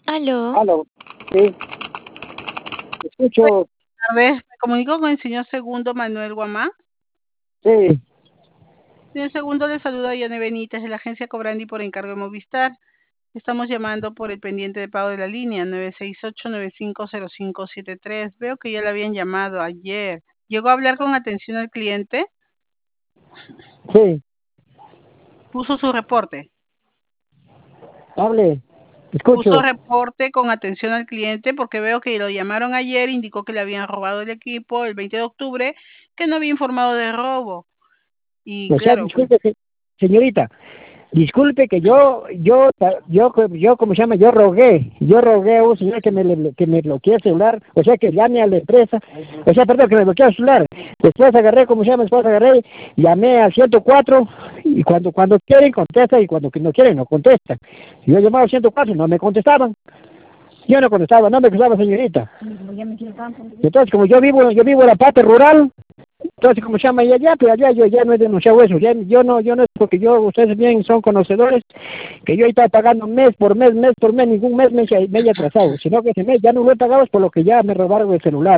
Aló. Aló, sí, Buenas escucho, tardes, me comunico con el señor Segundo Manuel Guamán. sí, Señor Segundo, le saluda Yane Benítez de la agencia Cobrandi por encargo de Movistar. Estamos llamando por el pendiente de pago de la línea 968-950573. Veo que ya le habían llamado ayer. ¿Llegó a hablar con atención al cliente? sí, Puso su reporte. hable, Puso escucho. reporte con atención al cliente porque veo que lo llamaron ayer, indicó que le habían robado el equipo el 20 de octubre, que no había informado de robo. Y O sea, claro, pues disculpe, señorita, disculpe que ¿cómo se llama? Yo rogué a un señor que me bloquee el celular, o sea, que llame a la empresa, o sea, perdón, que me bloquee el celular. Después agarré, ¿cómo se llama? Después agarré, llamé al 104 y cuando quieren contesta y cuando no quieren no contestan. Yo llamaba al 104, no me contestaban. Yo no contestaba, no me contestaba, señorita. Entonces, como yo vivo en la parte rural, entonces, como se llama, y allá, pero allá yo ya no he denunciado eso, yo no es porque ustedes bien son conocedores, que yo estaba pagando mes por mes, ningún me haya atrasado, sino que ese mes ya no lo he pagado es por lo que ya me robaron el celular.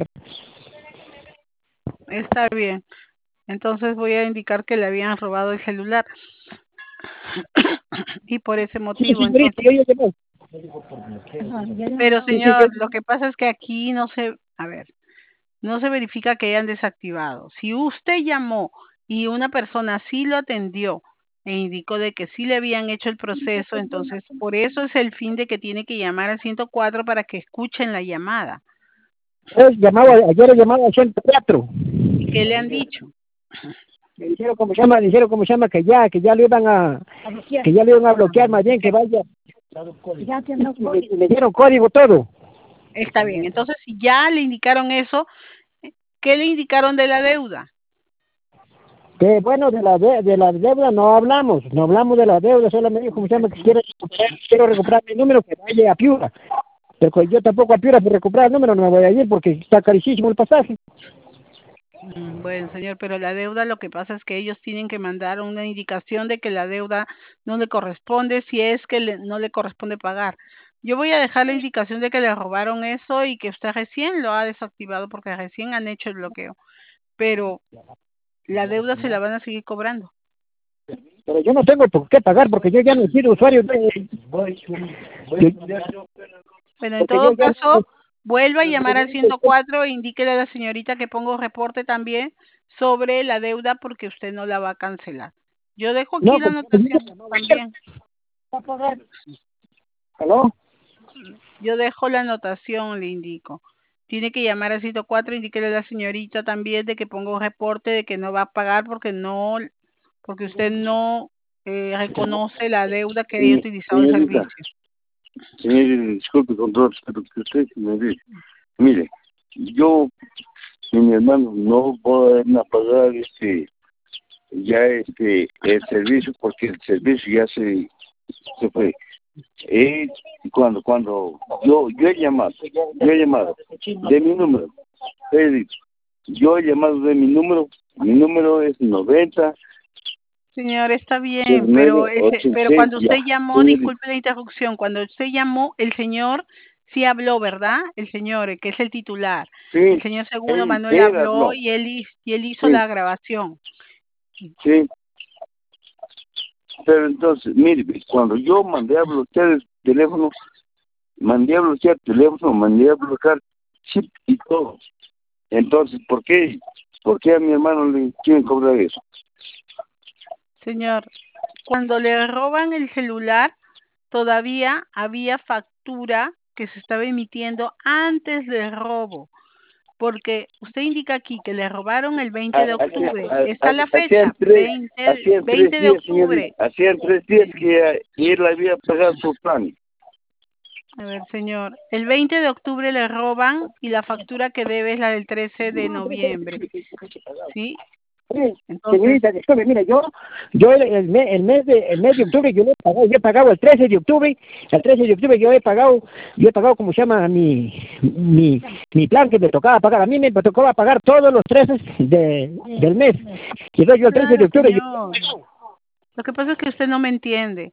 está bien. Entonces voy a indicar que le habían robado el celular y por ese Sí, motivo, señorita, entonces. yo llamé. Pero Sí, sí, señor, lo que pasa es que aquí no se verifica que hayan desactivado. Si usted llamó y una persona sí lo atendió e indicó de que sí le habían hecho el proceso, entonces por eso es el fin de que tiene que llamar al 104 para que escuchen la llamada. ayer he llamado al 104. ¿Y qué le han dicho? Me dijeron cómo se llama, que ya le iban a bloquear, más bien que vaya. Y me dieron código todo. Está bien, entonces si ya le indicaron eso, ¿qué le indicaron de la deuda? Que bueno, de la deuda no hablamos de la deuda, solo me dijo, ¿cómo se llama? Que quiero recuperar mi número, que vaya a Piura. Pero pues yo tampoco a Piura por recuperar el número no me voy a ir porque está carísimo el pasaje. Bueno, señor, pero la deuda lo que pasa es que ellos tienen que mandar una indicación de que la deuda no le corresponde si es que no le corresponde pagar. Yo voy a dejar la indicación de que le robaron eso y que usted recién lo ha desactivado porque recién han hecho el bloqueo, pero la deuda se la van a seguir cobrando. Pero yo no tengo por qué pagar porque yo ya no he sido usuario Bueno, en porque yo todo ya caso, vuelva a llamar al 104 e indíquele a la señorita que ponga un reporte también sobre la deuda porque usted no la va a cancelar. Yo dejo aquí no, la porque anotación también. ¿aló? Yo dejo la anotación, le indico. Tiene que llamar al 104, indíquele a la señorita también de que ponga un reporte de que no va a pagar porque usted no reconoce la deuda que haya utilizado el Señorita, servicio. señorita, disculpe con todo respeto que usted me dice. Mire, yo y mi hermano no pueden pagar el servicio porque el servicio ya se fue. Cuando yo he llamado de mi número, he dicho, yo he llamado de mi número es 90 Señor, está bien, 09 pero 86, cuando usted ya, llamó, señorita. disculpe la interrupción, cuando usted llamó, el señor sí habló, ¿verdad? El señor, que es el titular. El Sí, señor Segundo Manuel él habló habló, y él hizo sí, la grabación. sí. Pero entonces, mire, cuando yo mandé a bloquear el teléfono, mandé a bloquear chip y todo. Entonces, ¿por qué a mi hermano le quieren cobrar eso? Señor, cuando le roban el celular, todavía había factura que se estaba emitiendo antes del robo, porque usted indica aquí que le robaron el 20 de octubre. Está la fecha, 20 Hacían de 3 días, señorita, octubre. hacían 3 días que él había pagado su plan. A ver, señor, el 20 de octubre le roban y la factura que debe es la del 13 de noviembre, ¿sí? Entonces, Señorita, disculpe, mira, yo el mes de octubre yo he pagado el 13 de octubre yo he pagado como se llama mi plan que me tocaba pagar. A mí me tocaba pagar todos los 13 del mes. Y entonces yo el 13 de claro, octubre señor. Lo que pasa es que usted no me entiende.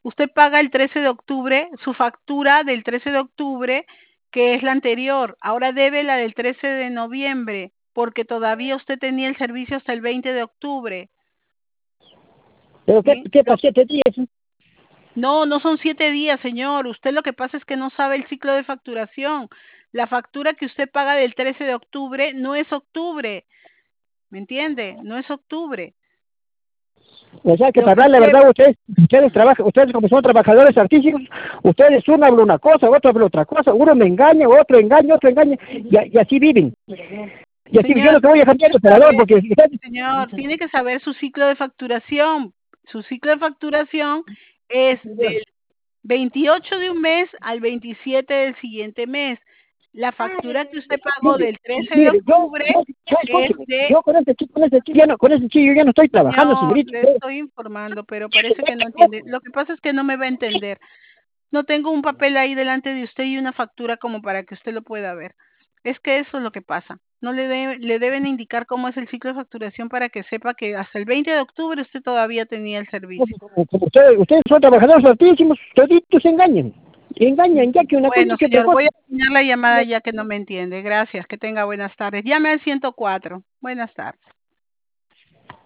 Usted paga el 13 de octubre, su factura del 13 de octubre, que es la anterior. Ahora debe la del 13 de noviembre, porque todavía usted tenía el servicio hasta el 20 de octubre. ¿Pero ¿Sí? qué para 7 días? No, no son 7 días, señor. Usted lo que pasa es que no sabe el ciclo de facturación. La factura que usted paga del 13 de octubre no es octubre. ¿Me entiende? No es octubre. O sea que Lo para que hablar la usted... verdad, ustedes como son trabajadores artísticos, ustedes uno habla una cosa, otro habla otra cosa, uno me engaña, otro engaña, y así viven. Y así yo Señor, lo que voy a cambiar de operador, porque ustedes... señor, tiene que saber su ciclo de facturación. Su ciclo de facturación es del 28 de un mes al 27 del siguiente mes. La factura que usted pagó del 13 de Mire, octubre es escúcheme, de... yo con ese chico ya no estoy trabajando, Señor, señorita. le estoy informando, pero parece que no entiende. Lo que pasa es que no me va a entender. No tengo un papel ahí delante de usted y una factura como para que usted lo pueda ver. Es que eso es lo que pasa. No le deben indicar cómo es el ciclo de facturación para que sepa que hasta el 20 de octubre usted todavía tenía el servicio. Como ustedes son trabajadores artísimos, toditos engañan. Engañan ya que una cosa Bueno, y que otra señor, cosa. voy a terminar la llamada ya que no me entiende. Gracias, que tenga buenas tardes. Llame al 104. Buenas tardes.